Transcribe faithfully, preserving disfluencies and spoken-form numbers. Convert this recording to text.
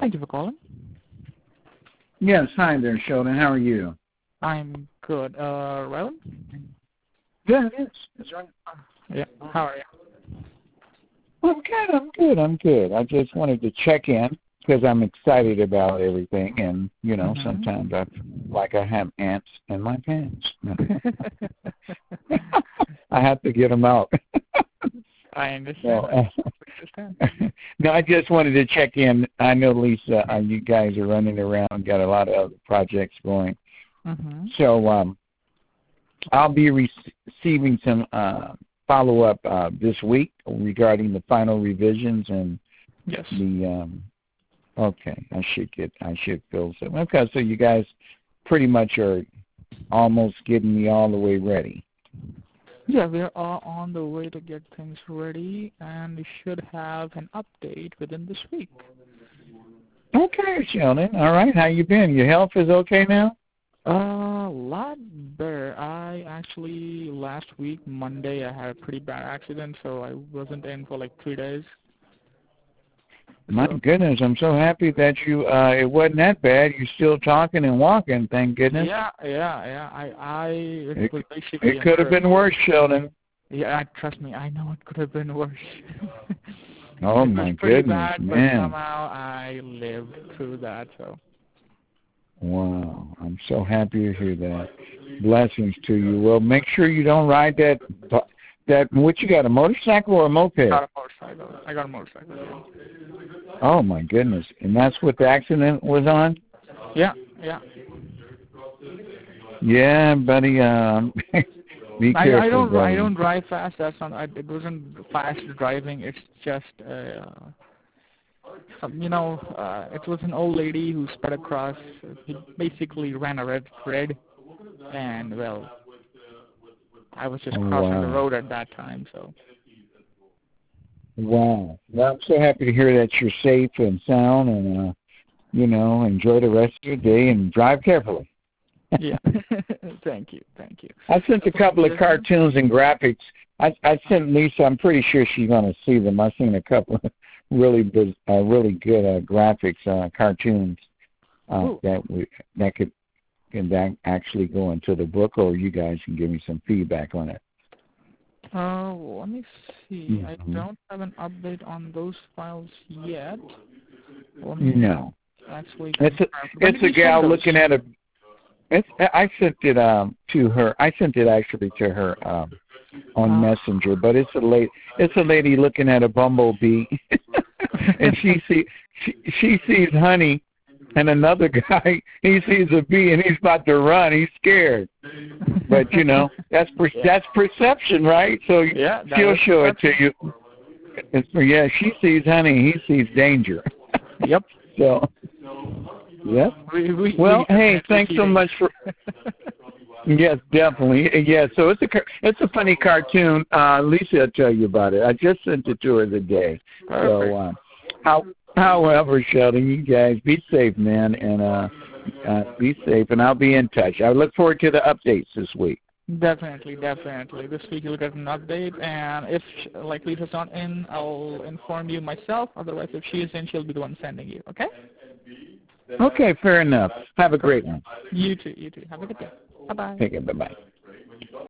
Thank you for calling. Yes, hi there, Sheldon. How are you? I'm good. Uh, Rylan? Yeah, it is. That's right. Yeah. How are you? I'm good. I'm good. I'm good. I just wanted to check in because I'm excited about everything, and you know, Mm-hmm. sometimes I feel like I have ants in my pants. I have to get them out. I understand. So, I understand. no, I just wanted to check in. I know, Lisa, uh, you guys are running around, got a lot of other projects going. Mm-hmm. So um, I'll be re- receiving some uh, follow-up uh, this week regarding the final revisions and Yes. the. Um, okay, I should get. I should fill some. Okay, so you guys pretty much are almost getting me all the way ready. Yeah, we are all on the way to get things ready, and we should have an update within this week. Okay, Sheldon. All right, how you been? Your health is okay now? A uh, lot better. I actually, last week, Monday, I had a pretty bad accident, so I wasn't in for like three days. My So, goodness, I'm so happy that you, uh, it wasn't that bad. You're still talking and walking, thank goodness. Yeah, yeah, yeah. I, I, it, it, was basically. It could have been worse, Sheldon. Yeah, trust me, I know it could have been worse. Oh, it my was pretty goodness, bad, man. but somehow I lived through that, so. Wow, I'm so happy to hear that. Blessings to you. Well, make sure you don't ride that, that, what you got, a motorcycle or a moped? I got a motorcycle. I got a motorcycle, yeah. Oh, my goodness. And that's what the accident was on? Yeah, yeah. Yeah, buddy, um, be I, careful, I don't buddy. I don't drive fast. That's not. I, it wasn't fast driving. It's just, uh, um, you know, uh, it was an old lady who sped across. He basically ran a red thread, and well, I was just Oh, crossing wow. the road at that time, so. Wow. Well, I'm so happy to hear that you're safe and sound, and uh, you know, enjoy the rest of your day and drive carefully. Yeah. Thank you. Thank you. I sent a couple of cartoons and graphics. I, I sent Lisa. I'm pretty sure she's going to see them. I've seen a couple of really, uh, really good uh, graphics, uh, cartoons uh, that we that could can that actually go into the book, or you guys can give me some feedback on it. Uh, let me see. Mm-hmm. I don't have an update on those files yet. No. Actually, it's a it's a gal looking at a. It's, I sent it um to her. I sent it actually to her um on uh, Messenger. But it's a lady. It's a lady looking at a bumblebee, and she see she, she sees honey, and another guy he sees a bee and he's about to run. He's scared. But you know that's per, yeah. that's perception, right? So yeah, she'll show it to you. It's, yeah, she sees honey. He sees danger. Yep. So. Yep. We, we, well, we hey, thanks so much for. Yes, definitely. Yeah, so it's a it's a funny cartoon. Uh, Lisa will tell you about it. I just sent it to her today. Perfect. So, uh, how, however, Sheldon, you guys be safe, man, and uh, uh, be safe. And I'll be in touch. I look forward to the updates this week. Definitely, definitely. This week you'll get an update, and if like Lisa's not in, I'll inform you myself. Otherwise, if she is in, she'll be the one sending you. Okay? Okay, fair enough. Have a great one. You too, you too. Have a good day. Bye-bye. Take care, bye-bye.